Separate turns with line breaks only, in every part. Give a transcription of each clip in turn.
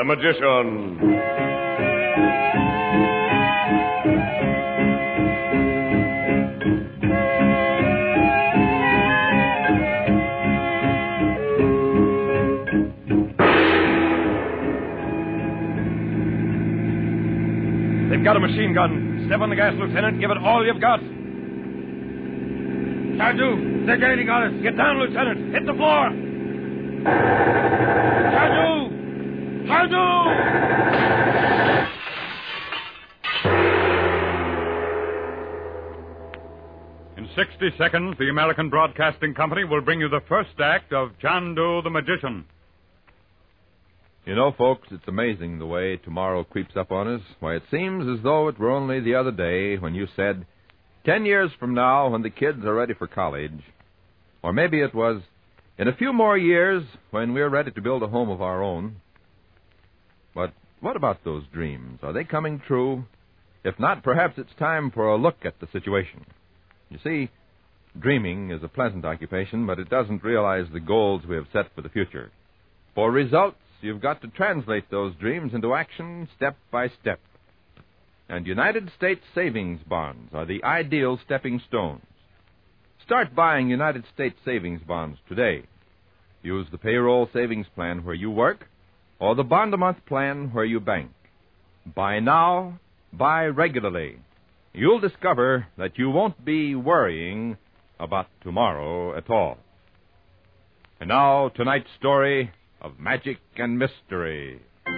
the Magician. They've got a machine gun. Step on the gas, Lieutenant. Give it all you've got. Chadu, they're gaining on us. Get down, Lieutenant. Hit the floor. Chadu! Chadu!
In 60 seconds, the American Broadcasting Company will bring you the first act of Chandu the Magician.
You know, folks, it's amazing the way tomorrow creeps up on us. Why, it seems as though it were only the other day when you said, 10 years from now, when the kids are ready for college. Or maybe it was, in a few more years, when we're ready to build a home of our own. But what about those dreams? Are they coming true? If not, perhaps it's time for a look at the situation. You see, dreaming is a pleasant occupation, but it doesn't realize the goals we have set for the future. For results, you've got to translate those dreams into action step by step. And United States savings bonds are the ideal stepping stones. Start buying United States savings bonds today. Use the payroll savings plan where you work or the bond-a-month plan where you bank. Buy now, buy regularly. You'll discover that you won't be worrying about tomorrow at all. And now, tonight's story of magic and mystery.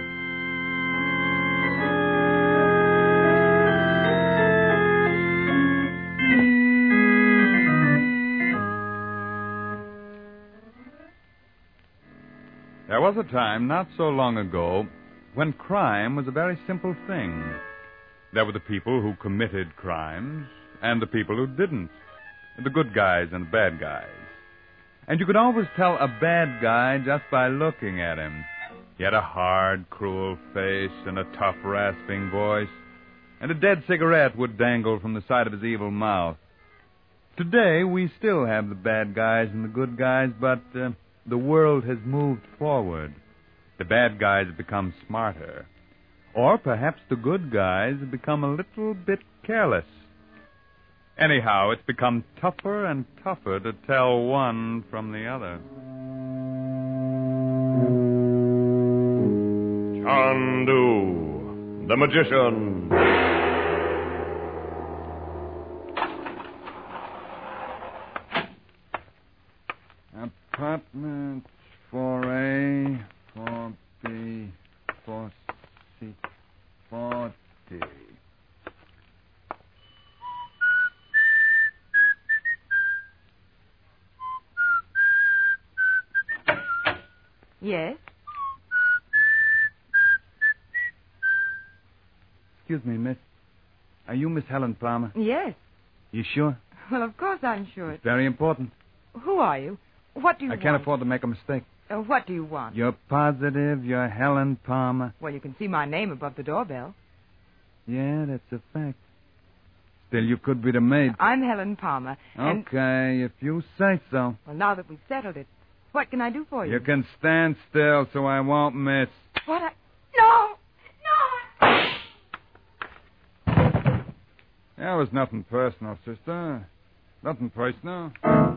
There was a time not so long ago when crime was a very simple thing. There were the people who committed crimes and the people who didn't, the good guys and the bad guys. And you could always tell a bad guy just by looking at him. He had a hard, cruel face and a tough, rasping voice, and a dead cigarette would dangle from the side of his evil mouth. Today, we still have the bad guys and the good guys, but the world has moved forward. The bad guys have become smarter. Or perhaps the good guys have become a little bit careless. Anyhow, it's become tougher and tougher to tell one from the other.
Chandu, the Magician.
Apartment 4A, 4B, 4C, 4D.
Yes?
Excuse me, miss. Are you Miss Helen Palmer?
Yes.
You sure?
Well, of course I'm sure.
It's very important.
Who are you? What do you want?
I can't afford to make a mistake.
What do you want?
You're positive you're Helen Palmer?
Well, you can see my name above the doorbell.
Yeah, that's a fact. Still, you could be the maid.
I'm Helen Palmer.
Okay, if you say so.
Well, now that we've settled it, what can I do for you?
You can stand still so I won't miss.
What? No!
That was nothing personal, sister. Nothing personal.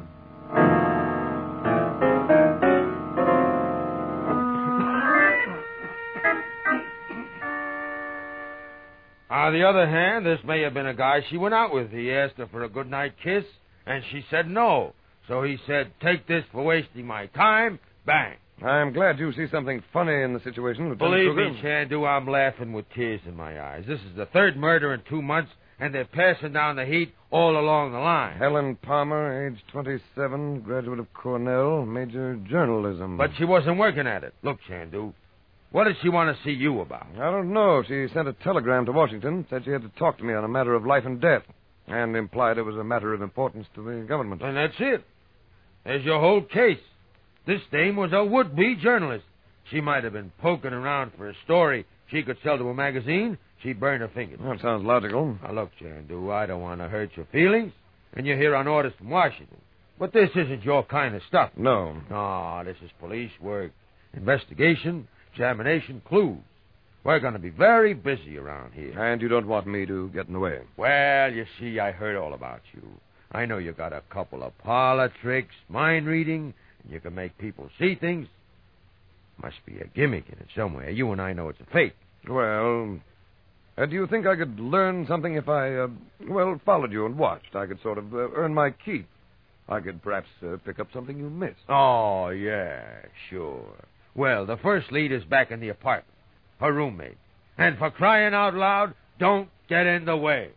On the other hand, this may have been a guy she went out with. He asked her for a goodnight kiss, and she said no. So he said, take this for wasting my time. Bang.
I'm glad you see something funny in the situation, Lieutenant
Believe
Kruger.
me, Chandu, I'm laughing with tears in my eyes. This is the third murder in 2 months, and they're passing down the heat all along the line.
Helen Palmer, age 27, graduate of Cornell, major journalism.
But she wasn't working at it. Look, Chandu, what did she want to see you about?
I don't know. She sent a telegram to Washington, said she had to talk to me on a matter of life and death, and implied it was a matter of importance to the government.
And that's it. There's your whole case. This dame was a would-be journalist. She might have been poking around for a story she could sell to a magazine. She'd burn her fingers.
That sounds logical.
Now, look, Chandu, I don't want to hurt your feelings, and you're here on orders from Washington. But this isn't your kind of stuff.
No.
No, this is police work. Investigation. examination clues. We're going to be very busy around here.
And you don't want me to get in the way.
Well, you see, I heard all about you. I know you got a couple of parlor tricks, mind reading, and you can make people see things. Must be a gimmick in it somewhere. You and I know it's a fake.
Well, do you think I could learn something if I, followed you and watched? I could sort of earn my keep. I could perhaps pick up something you missed.
Oh, yeah, sure. Well, the first lead is back in the apartment. Her roommate. And for crying out loud, don't get in the way.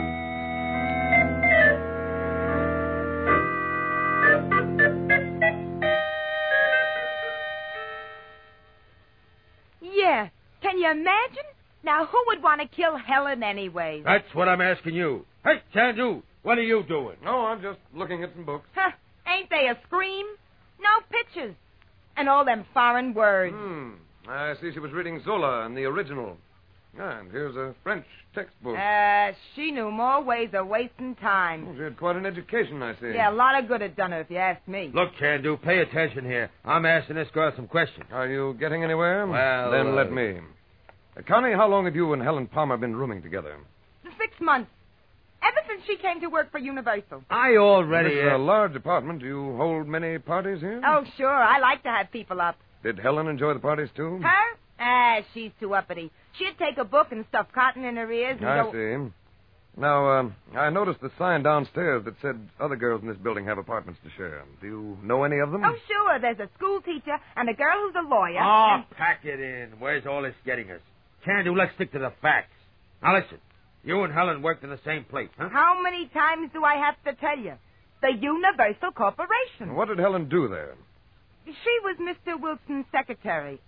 Yeah. Can you imagine? Now, who would want to kill Helen anyway?
That's what I'm asking you. Hey, Chandu, what are you doing?
No, I'm just looking at some books.
Huh, ain't they a scream? No pictures. And all them foreign words.
I see she was reading Zola in the original. And here's a French textbook.
She knew more ways of wasting time.
She had quite an education, I see.
Yeah, a lot of good it done her, if you ask me.
Look, Chandu, pay attention here. I'm asking this girl some questions.
Are you getting anywhere?
Well,
then let me. Connie, how long have you and Helen Palmer been rooming together?
6 months. Ever since she came to work for Universal.
I already...
This is a large apartment. Do you hold many parties here?
Oh, sure. I like to have people up.
Did Helen enjoy the parties, too?
Her? She's too uppity. She'd take a book and stuff cotton in her ears and
I see. Now, I noticed the sign downstairs that said other girls in this building have apartments to share. Do you know any of them?
Oh, sure. There's a school teacher and a girl who's a lawyer.
Oh, pack it in. Where's all this getting us? Chandu, let's stick to the facts. Now, listen. You and Helen worked in the same place, huh?
How many times do I have to tell you? The Universal Corporation.
What did Helen do there?
She was Mr. Wilson's secretary.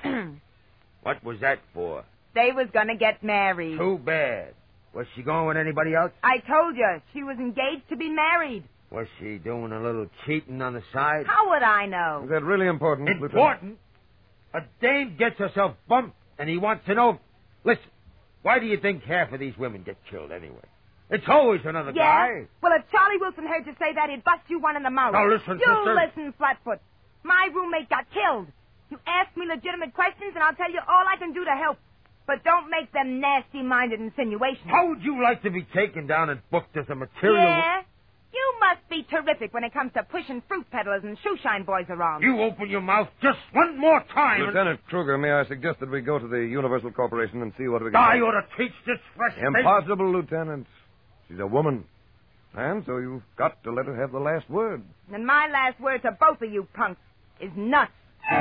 What was that for?
They was going to get married.
Too bad. Was she going with anybody else?
I told you. She was engaged to be married.
Was she doing a little cheating on the side?
How would I know?
Is that really important?
Important? A dame gets herself bumped, and he wants to know... Listen, why do you think half of these women get killed anyway? It's always another guy.
Well, if Charlie Wilson heard you say that, he'd bust you one in the mouth.
Now, listen,
you
sister.
listen, Flatfoot. My roommate got killed. You ask me legitimate questions, and I'll tell you all I can do to help. But don't make them nasty-minded insinuations.
How would you like to be taken down and booked as a material...
Yeah? You must be terrific when it comes to pushing fruit peddlers and shoeshine boys around.
You open your mouth just one more time.
Lieutenant Kruger, may I suggest that we go to the Universal Corporation and see what we can
I
do?
ought to teach this fresh...
Impossible, Lieutenant. She's a woman. And so you've got to let her have the last word.
And my last word to both of you punks is nuts.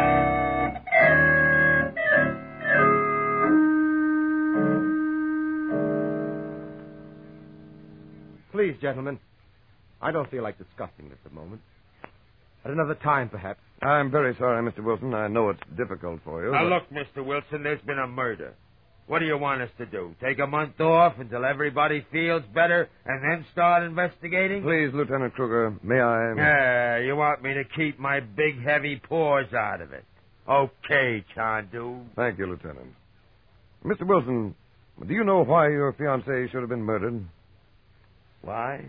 Please, gentlemen. I don't feel like discussing this at the moment. At another time, perhaps.
I'm very sorry, Mr. Wilson. I know it's difficult for you.
Now,
but-
look, Mr. Wilson, there's been a murder. What do you want us to do? Take a month off until everybody feels better and then start investigating?
Please, Lieutenant Kruger, may I...
Yeah, you want me to keep my big, heavy paws out of it. Okay, Chandu.
Thank you, Lieutenant. Mr. Wilson, do you know why your fiancée should have been murdered?
Why?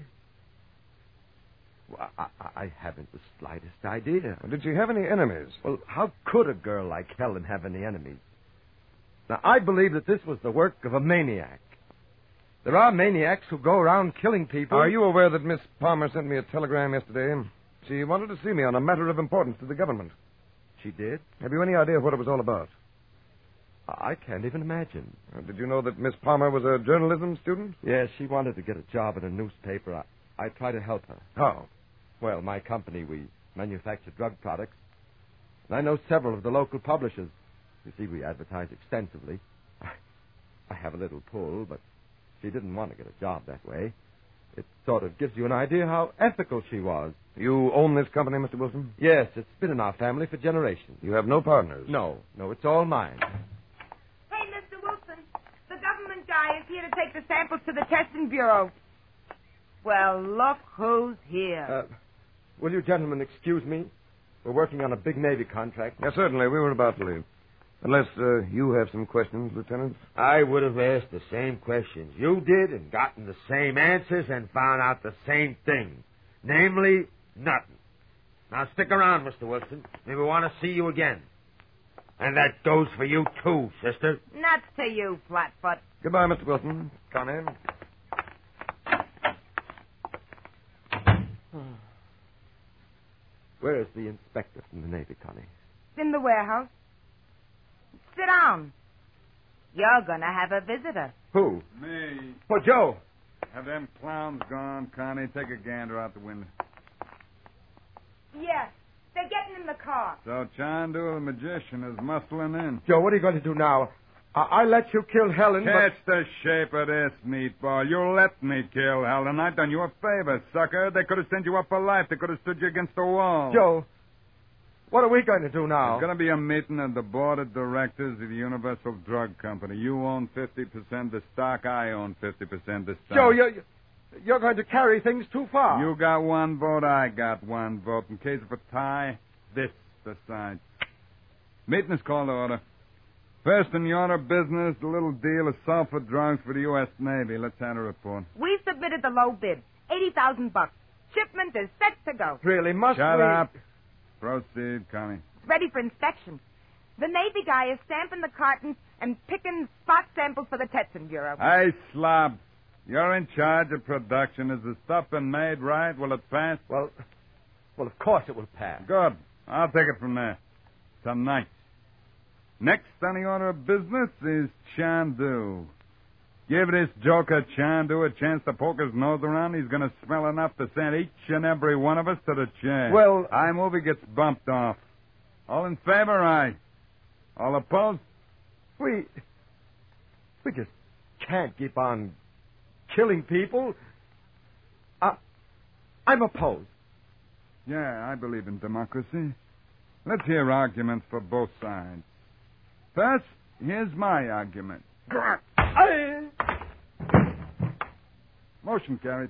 Well, I haven't the slightest idea.
Did she have any enemies?
Well, how could a girl like Helen have any enemies? Now, I believe that this was the work of a maniac. There are maniacs who go around killing people.
Are you aware that Miss Palmer sent me a telegram yesterday? She wanted to see me on a matter of importance to the government.
She did?
Have you any idea what it was all about?
I can't even imagine.
Did you know that Miss Palmer was a journalism student?
Yes, she wanted to get a job in a newspaper. I tried to help her.
How?
Well, my company, we manufacture drug products. And I know several of the local publishers. You see, we advertise extensively. I have a little pull, but she didn't want to get a job that way. It sort of gives you an idea how ethical she was.
You own this company, Mr. Wilson?
Yes, it's been in our family for generations.
You have no partners?
No, it's all mine.
Hey, Mr. Wilson, the government guy is here to take the samples to the testing bureau. Well, look who's here.
Will you gentlemen excuse me? We're working on a big Navy contract.
Yes, certainly. We were about to leave. Unless you have some questions, Lieutenant.
I would have asked the same questions you did and gotten the same answers and found out the same thing. Namely, nothing. Now stick around, Mr. Wilson. Maybe we want to see you again. And that goes for you, too, sister.
Nuts to you, Flatfoot.
Goodbye, Mr. Wilson. Connie.
Where is the inspector from the Navy, Connie?
It's in the warehouse. Sit down. You're going to have a visitor.
Who?
Me.
Oh, Joe.
Have them clowns gone, Connie? Take a gander out the window.
Yes. They're getting in the car.
So Chandu, the magician, is muscling in.
Joe, what are you going to do now? I let you kill Helen,
Catch the shape of this, meatball. You let me kill Helen. I've done you a favor, sucker. They could have sent you up for life. They could have stood you against the wall.
Joe, what are we going to do now?
There's going to be a meeting of the board of directors of the Universal Drug Company. You own 50% of the stock. I own 50% of the stock.
Joe, you're going to carry things too far.
You got one vote. I got one vote. In case of a tie, this decides. Meeting is called to order. First in the order of business, the little deal of sulfur drugs for the U.S. Navy. Let's have a report.
We submitted the low bid. $80,000. Shipment is set to go.
Really, must
Shut
we?
up. Proceed, Connie.
It's ready for inspection. The Navy guy is stamping the cartons and picking spot samples for the testing bureau.
Hey, slob. You're in charge of production. Is the stuff been made right? Will it pass?
Well, of course it will pass.
Good. I'll take it from there. Tonight. Next on the order of business is Chandu. Give this joker Chandu a chance to poke his nose around. He's going to smell enough to send each and every one of us to the chair.
Well,
I move he gets bumped off. All in favor, aye. All opposed?
We just can't keep on killing people. I'm opposed.
Yeah, I believe in democracy. Let's hear arguments for both sides. First, here's my argument. Motion carried.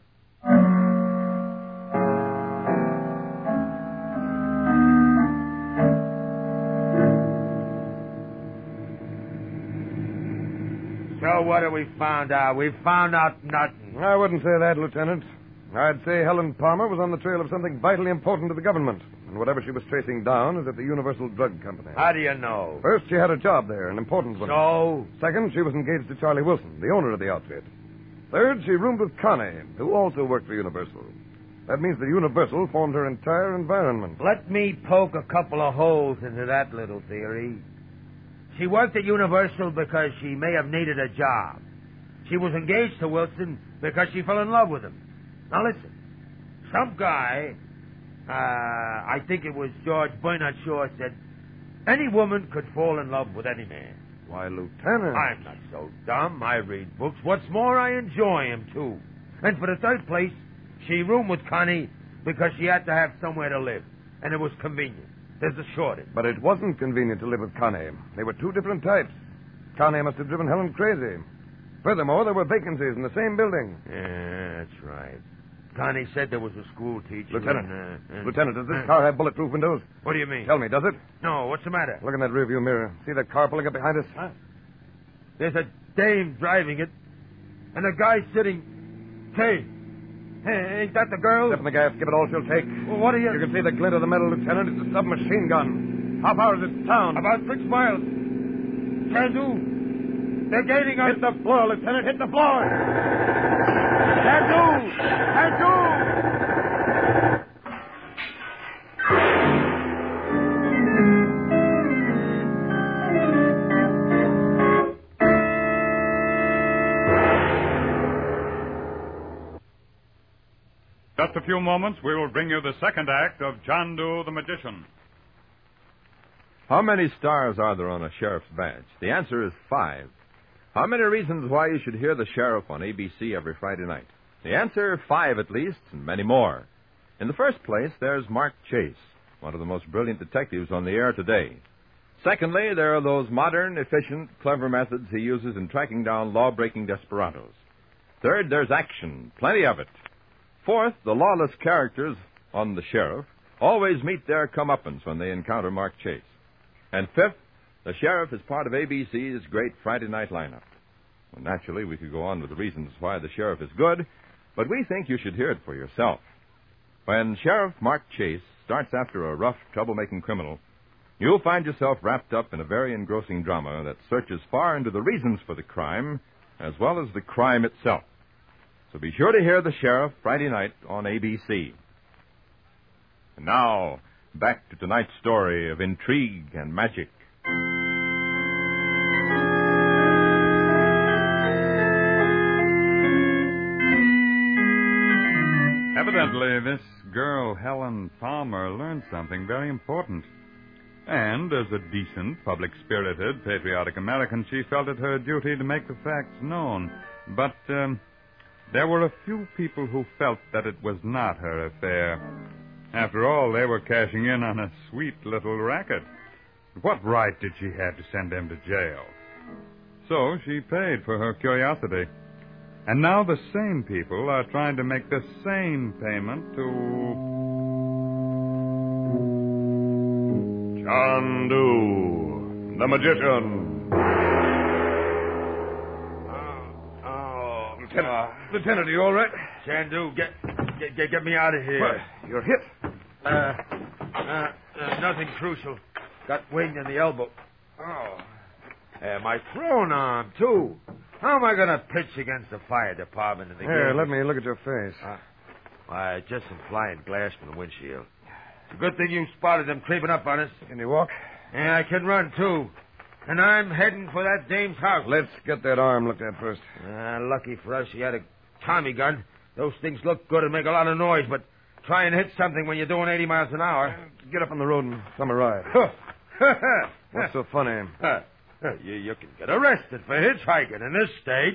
So what have we found out? We found out nothing.
I wouldn't say that, Lieutenant. I'd say Helen Palmer was on the trail of something vitally important to the government. And whatever she was tracing down is at the Universal Drug Company.
How do you know?
First, she had a job there, an important one.
So?
Second, she was engaged to Charlie Wilson, the owner of the outfit. Third, she roomed with Connie, who also worked for Universal. That means that Universal formed her entire environment.
Let me poke a couple of holes into that little theory. She worked at Universal because she may have needed a job. She was engaged to Wilson because she fell in love with him. Now listen, some guy, I think it was George Bernard Shaw, said any woman could fall in love with any man.
Why, Lieutenant.
I'm not so dumb. I read books. What's more, I enjoy them, too. And for the third place, she roomed with Connie because she had to have somewhere to live. And it was convenient. There's a shortage.
But it wasn't convenient to live with Connie. They were two different types. Connie must have driven Helen crazy. Furthermore, there were vacancies in the same building.
Yeah, that's right. Connie said there was a school teacher.
Lieutenant. Lieutenant, does this car have bulletproof windows?
What do you mean?
Tell me, does it?
No, what's the matter?
Look in that rearview mirror. See that car pulling up behind us?
Huh? There's a dame driving it, and a guy sitting. Hey, ain't that the girl?
Step in the gas. Give it all she'll take.
Well, what are you...
You can see the glint of the metal, Lieutenant. It's a submachine gun. How far is this town?
About 6 miles. Chandu. They're gaining on...
Hit the floor, Lieutenant. Hit the floor.
Chandu! Chandu!
Just a few moments, we will bring you the second act of Chandu the Magician.
How many stars are there on a sheriff's badge? The answer is 5. How many reasons why you should hear the sheriff on ABC every Friday night? The answer, 5 at least, and many more. In the first place, there's Mark Chase, one of the most brilliant detectives on the air today. Secondly, there are those modern, efficient, clever methods he uses in tracking down law-breaking desperados. Third, there's action, plenty of it. Fourth, the lawless characters on the sheriff always meet their comeuppance when they encounter Mark Chase. And fifth, the sheriff is part of ABC's great Friday night lineup. Well, naturally, we could go on with the reasons why the sheriff is good, but we think you should hear it for yourself. When Sheriff Mark Chase starts after a rough, troublemaking criminal, you'll find yourself wrapped up in a very engrossing drama that searches far into the reasons for the crime as well as the crime itself. So be sure to hear The Sheriff Friday night on ABC. And now, back to tonight's story of intrigue and magic.
Evidently, this girl, Helen Palmer, learned something very important. And as a decent, public-spirited, patriotic American, she felt it her duty to make the facts known. But there were a few people who felt that it was not her affair. After all, they were cashing in on a sweet little racket. What right did she have to send them to jail? So she paid for her curiosity. And now the same people are trying to make the same payment to
Chandu, the magician.
Lieutenant, are you all right?
Chandu, get me out of here.
What? You're hit?
Nothing crucial. Got winged in the elbow. Oh. My throwing arm, too. How am I going to pitch against the fire department in the
Here,
game?
let me look at your face.
Just some flying glass from the windshield. It's a good thing you spotted them creeping up on us.
Can you walk?
Yeah, I can run, too. And I'm heading for that dame's house.
Let's get that arm looked at first.
Lucky for us, she had a Tommy gun. Those things look good and make a lot of noise, but try and hit something when you're doing 80 miles an hour.
Get up on the road and thumb a ride. What's so funny?
You can get arrested for hitchhiking in this state.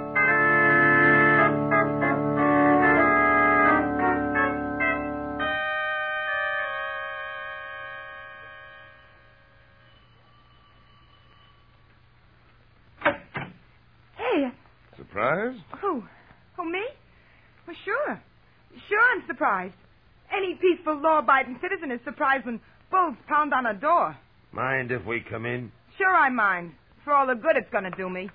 Hey.
Surprised?
Who? Who, me? Well, sure. Sure I'm surprised. Any peaceful, law-abiding citizen is surprised when bulls pound on a door.
Mind if we come in?
Sure I mind. For all the good it's going to do me.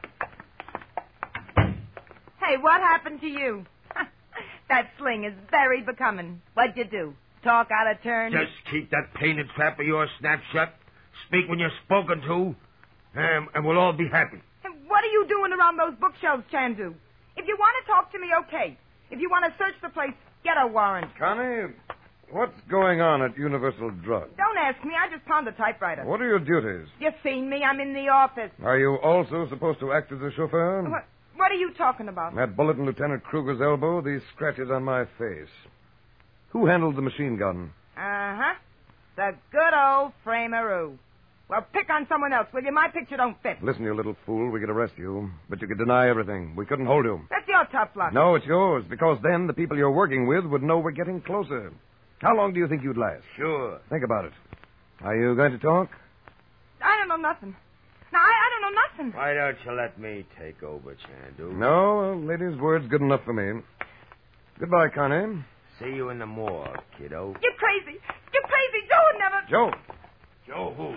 Hey, what happened to you? That sling is very becoming. What'd you do? Talk out of turn?
Just keep that painted trap of yours snapped shut. Speak when you're spoken to, and we'll all be happy.
And what are you doing around those bookshelves, Chandu? If you want to talk to me, okay. If you want to search the place, get a warrant.
Connie, what's going on at Universal Drug?
Don't ask me. I just pound the typewriter.
What are your duties?
You seen me. I'm in the office.
Are you also supposed to act as a chauffeur?
What are you talking about?
That bullet in Lieutenant Kruger's elbow, these scratches on my face. Who handled the machine gun?
Uh-huh. The good old Frameroo. Well, pick on someone else, will you? My picture don't fit.
Listen, you little fool, we could arrest you, but you could deny everything. We couldn't hold you.
That's your tough luck.
No, it's yours, because then the people you're working with would know we're getting closer. How long do you think you'd last?
Sure.
Think about it. Are you going to talk?
I don't know nothing. No, I don't know nothing.
Why don't you let me take over, Chandu?
No, a lady's word's good enough for me. Goodbye, Connie.
See you in the morgue, kiddo.
You're crazy. You're crazy. Joe would never...
Joe.
Joe who?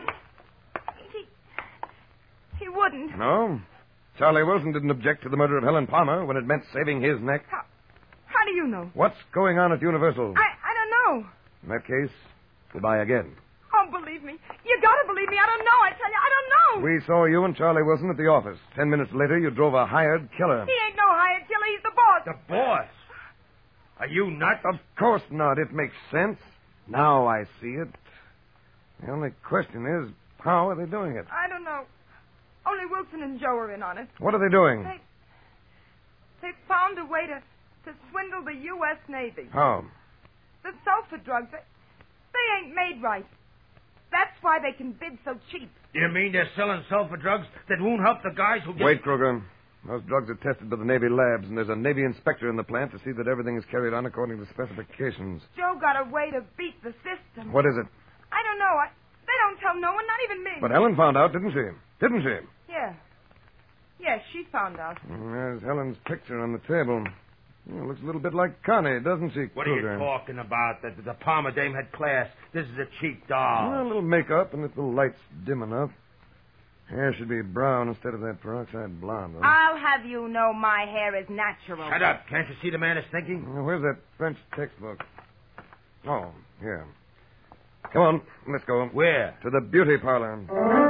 He wouldn't.
No? Charlie Wilson didn't object to the murder of Helen Palmer when it meant saving his neck.
How do you know?
What's going on at Universal?
I don't know.
In that case, goodbye again.
Oh, believe me. You gotta believe me. I don't know. I tell you, I don't know.
We saw you and Charlie Wilson at the office. 10 minutes later, you drove a hired killer.
He ain't no hired killer. He's the boss.
The boss? Are you nuts?
Of course not. It makes sense. Now I see it. The only question is, how are they doing it?
I don't know. Only Wilson and Joe are in on it.
What are they doing?
They found a way to swindle the U.S. Navy.
How?
The sulfur drugs, they ain't made right. That's why they can bid so cheap.
You mean they're selling sulfur drugs that won't help the guys who get...
Wait, Kruger. Those drugs are tested by the Navy labs, and there's a Navy inspector in the plant to see that everything is carried on according to specifications.
Joe got a way to beat the system.
What is it?
I don't know. They don't tell no one, not even me.
But Helen found out, didn't she? Didn't she?
Yeah. Yeah, she found out.
There's Helen's picture on the table. Well, looks a little bit like Connie, doesn't she,
What
Kruger?
are you talking about? The Palmer dame had class. This is a cheap doll.
Well, a little makeup, and if the light's dim enough. Hair should be brown instead of that peroxide blonde. Huh?
I'll have you know my hair is natural.
Shut up. Can't you see the man is thinking?
Where's that French textbook? Oh, here. Come on, let's go.
Where?
To the beauty parlor.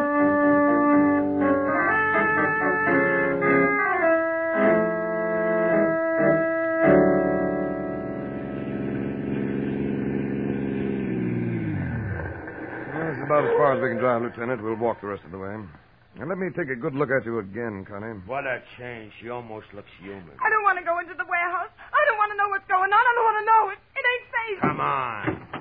Well, this is about as far as we can drive, Lieutenant. We'll walk the rest of the way. And let me take a good look at you again, Connie.
What a change. She almost looks human.
I don't want to go into the warehouse. I don't want to know what's going on. I don't want to know it. It ain't safe.
Come on.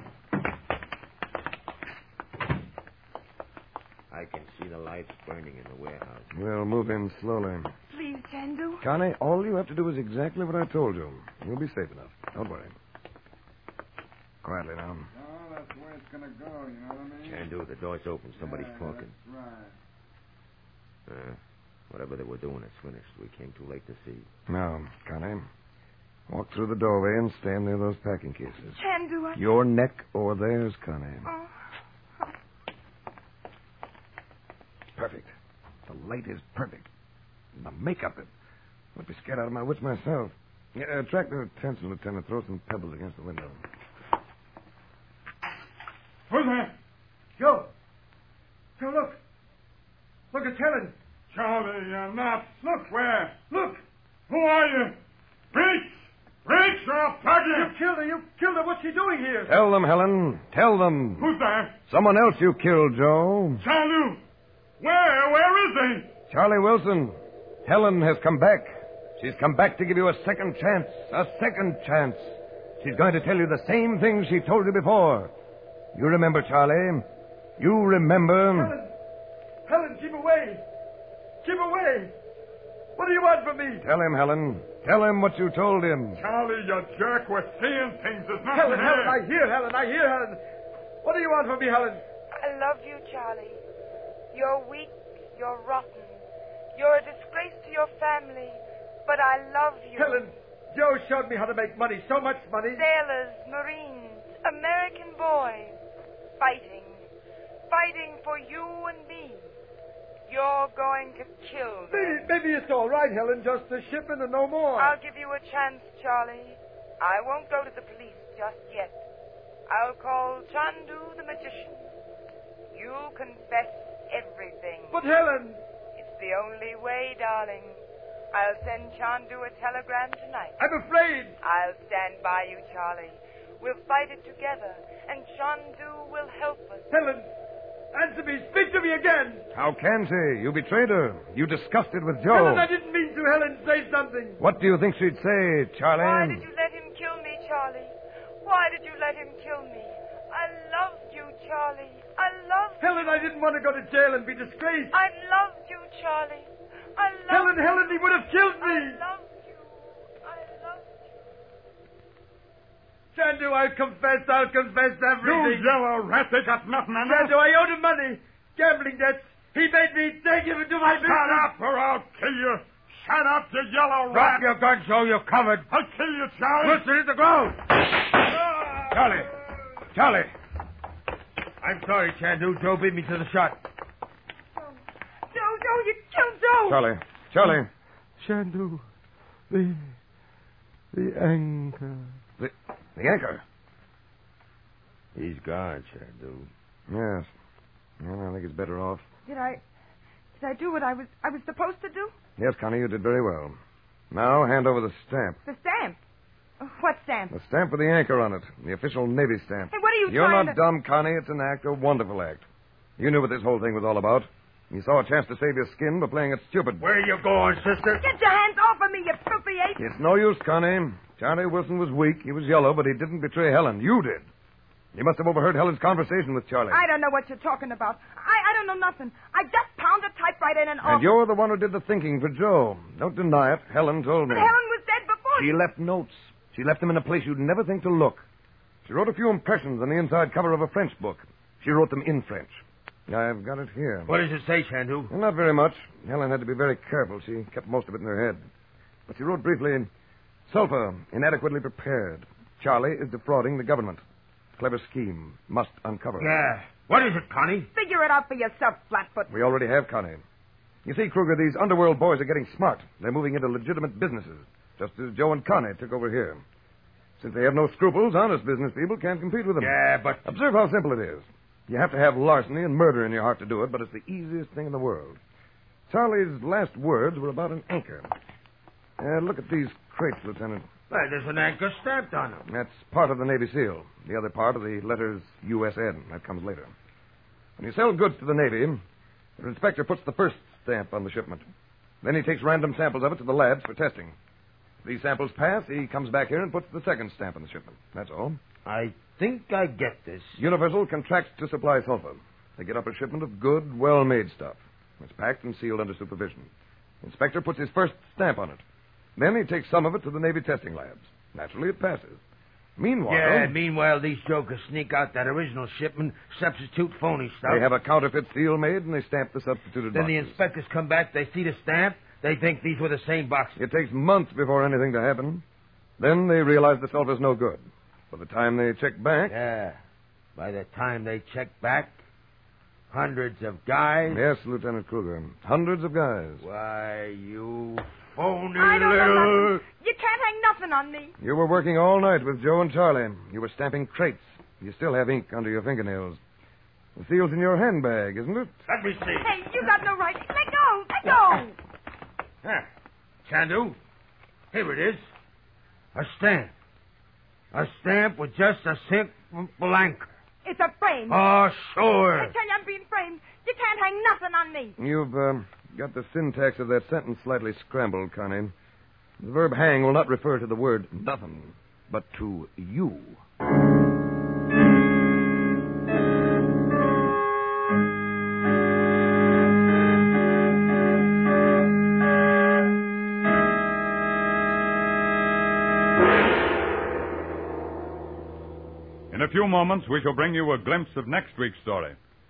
I can see the lights burning in the warehouse.
We'll move in slowly.
Please, Chandu.
Connie, all you have to do is exactly what I told you. You'll be safe enough. Don't worry. Quietly now.
Oh, that's the way it's going to go, you know what I mean?
Chandu, the door's open. Somebody's talking.
That's right.
Whatever they were doing is finished. We came too late to see.
Now, Connie, walk through the doorway and stand near those packing cases.
Chandu,
Your neck or theirs, Connie.
Oh.
Perfect. The light is perfect. The makeup, I'd be scared out of my wits myself. Yeah, attract their attention, Lieutenant. Throw some pebbles against the window.
Who's there?
Joe! Joe, look! Look, it's Helen!
Charlie, you're not. Look where? Look! Who are you? Breach! Breach, or I'll plug you!
You killed her! You killed her! What's she doing here?
Tell them, Helen. Tell them.
Who's there?
Someone else you killed, Joe.
Charlie! Where is he?
Charlie Wilson. Helen has come back. She's come back to give you a second chance. A second chance. She's going to tell you the same thing she told you before. You remember, Charlie? You remember?
Helen, keep away! Keep away! What do you want from me?
Tell him, Helen. Tell him what you told him.
Charlie, you jerk. We're seeing things. There's nothing
Helen,
here.
I hear Helen. What do you want from me, Helen?
I love you, Charlie. You're weak. You're rotten. You're a disgrace to your family. But I love you.
Helen, Joe showed me how to make money. So much money.
Sailors, Marines, American boys. Fighting. Fighting for you and me. You're going to kill them.
Maybe it's all right, Helen. Just a shipment and no more.
I'll give you a chance, Charlie. I won't go to the police just yet. I'll call Chandu the magician. You confess everything.
But, Helen...
It's the only way, darling. I'll send Chandu a telegram tonight.
I'm afraid.
I'll stand by you, Charlie. We'll fight it together, and Chandu will help us.
Helen, answer me. Speak to me again.
How can she? You betrayed her. You discussed it with Joe.
Helen, I didn't mean to. Helen, say something.
What do you think she'd say, Charlie?
Why did you let him kill me, Charlie? Why did you let him kill me? I loved you, Charlie. I loved you.
Helen, I didn't want to go to jail and be disgraced.
I loved you, Charlie. I loved
Helen, he would have killed me.
I loved you. I loved you.
Chandu, I'll confess everything.
You yellow rat, they got nothing on us.
Chandu, I owed him money. Gambling debts. He made me take him into my business.
Shut up or I'll kill you. Shut up, you yellow
Drop
rat.
your gun, Joe. You're covered.
I'll kill you, Charlie.
Wilson, hit the ground. Charlie. I'm sorry, Chandu. Joe beat me to the shot.
Joe, you killed Joe.
Charlie.
Chandu. The anchor.
The anchor.
He's gone, Chandu.
Yes. Well, I think it's better off.
Did I do what I was supposed to do?
Yes, Connie, you did very well. Now, hand over the stamp.
The stamp. What stamp?
The stamp with the anchor on it. The official Navy stamp.
Hey, what are you
You're
trying
not
to...
dumb, Connie. It's an act, a wonderful act. You knew what this whole thing was all about. You saw a chance to save your skin by playing it stupid.
Where are you going, sister?
Get your hands off of me, you filthy ape!
It's no use, Connie. Charlie Wilson was weak. He was yellow, but he didn't betray Helen. You did. You must have overheard Helen's conversation with Charlie.
I don't know what you're talking about. I don't know nothing. I just pounded a typewriter in an office.
And you're the one who did the thinking for Joe. Don't deny it. Helen told me.
But Helen was dead before...
She left notes. She left them in a place you'd never think to look. She wrote a few impressions on the inside cover of a French book. She wrote them in French. I've got it here.
What does it say, Chandu?
Well, not very much. Helen had to be very careful. She kept most of it in her head. But she wrote briefly, Sulfur, inadequately prepared. Charlie is defrauding the government. Clever scheme. Must uncover.
Yeah. What is it, Connie?
Figure it out for yourself, Flatfoot.
We already have, Connie. You see, Kruger, these underworld boys are getting smart. They're moving into legitimate businesses, just as Joe and Connie took over here. Since they have no scruples, honest business people can't compete with them.
Yeah, but...
Observe how simple it is. You have to have larceny and murder in your heart to do it, but it's the easiest thing in the world. Charlie's last words were about an anchor. Look at these crates, Lieutenant.
Hey, there's an anchor stamped on them.
That's part of the Navy seal. The other part of the letters USN. That comes later. When you sell goods to the Navy, the inspector puts the first stamp on the shipment. Then he takes random samples of it to the labs for testing. If these samples pass, he comes back here and puts the second stamp on the shipment. That's all.
I think I get this.
Universal contracts to supply sulfur. They get up a shipment of good, well-made stuff. It's packed and sealed under supervision. The inspector puts his first stamp on it. Then he takes some of it to the Navy testing labs. Naturally, it passes.
Meanwhile, these jokers sneak out that original shipment, substitute phony stuff.
They have a counterfeit seal made, and they stamp the substituted
Then
boxes.
the inspectors come back, they see the stamp, they think these were the same boxes.
It takes months before anything to happen. Then they realize the sulfur's no good. By the time they check back...
Yeah. By the time they check back, hundreds of guys...
Yes, Lieutenant Kruger. Hundreds of guys.
Why, you phony
I don't know
little...
nothing. You can't hang nothing on me.
You were working all night with Joe and Charlie. You were stamping crates. You still have ink under your fingernails. The seal's in your handbag, isn't it?
Let me see.
Hey, you got no right. Let go. Let go.
Chandu, here it is. A stamp. A stamp with just a simple anchor.
It's a frame.
Oh, sure.
I tell you, I'm being framed. You can't hang nothing on me.
You've got the syntax of that sentence slightly scrambled, Connie. The verb hang will not refer to the word nothing, but to you.
In a few moments, we shall bring you a glimpse of next week's story.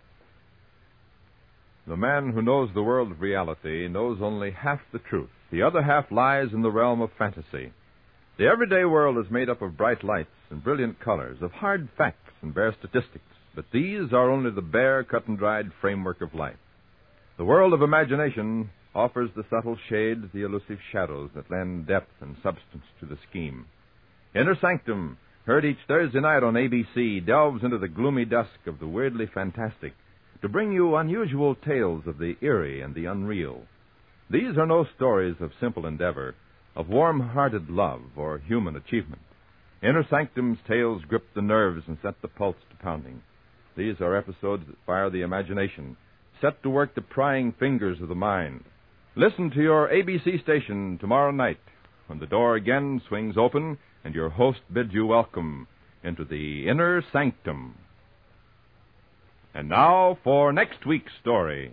The man who knows the world of reality knows only half the truth. The other half lies in the realm of fantasy. The everyday world is made up of bright lights and brilliant colors, of hard facts and bare statistics, but these are only the bare, cut-and-dried framework of life. The world of imagination offers the subtle shades, the elusive shadows that lend depth and substance to the scheme. Inner Sanctum, heard each Thursday night on ABC, delves into the gloomy dusk of the weirdly fantastic to bring you unusual tales of the eerie and the unreal. These are no stories of simple endeavor, of warm-hearted love or human achievement. Inner Sanctum's tales grip the nerves and set the pulse to pounding. These are episodes that fire the imagination, set to work the prying fingers of the mind. Listen to your ABC station tomorrow night when the door again swings open and your host bids you welcome into the Inner Sanctum. And now for next week's story.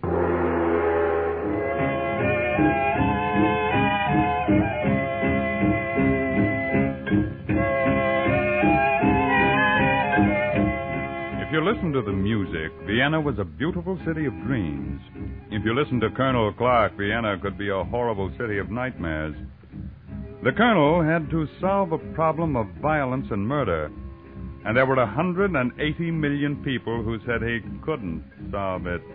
If you listen to the music, Vienna was a beautiful city of dreams. If you listen to Colonel Clark, Vienna could be a horrible city of nightmares. The Colonel had to solve a problem of violence and murder, and there were 180 million people who said he couldn't solve it.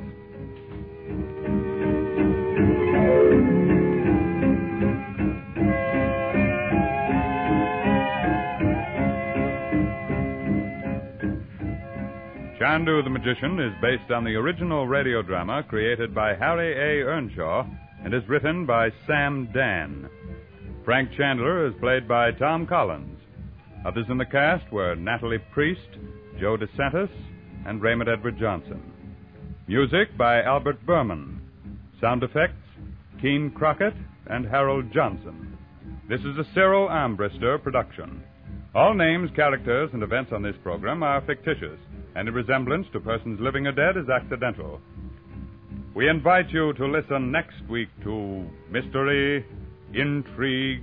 Chandu the Magician is based on the original radio drama created by Harry A. Earnshaw and is written by Sam Dan. Frank Chandler is played by Tom Collins. Others in the cast were Natalie Priest, Joe DeSantis, and Raymond Edward Johnson. Music by Albert Berman. Sound effects, Keene Crockett and Harold Johnson. This is a Cyril Armbruster production. All names, characters, and events on this program are fictitious. Any resemblance to persons living or dead is accidental. We invite you to listen next week to Mystery, Intrigue,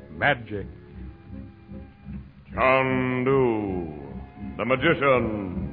Magic.
Chandu, the magician.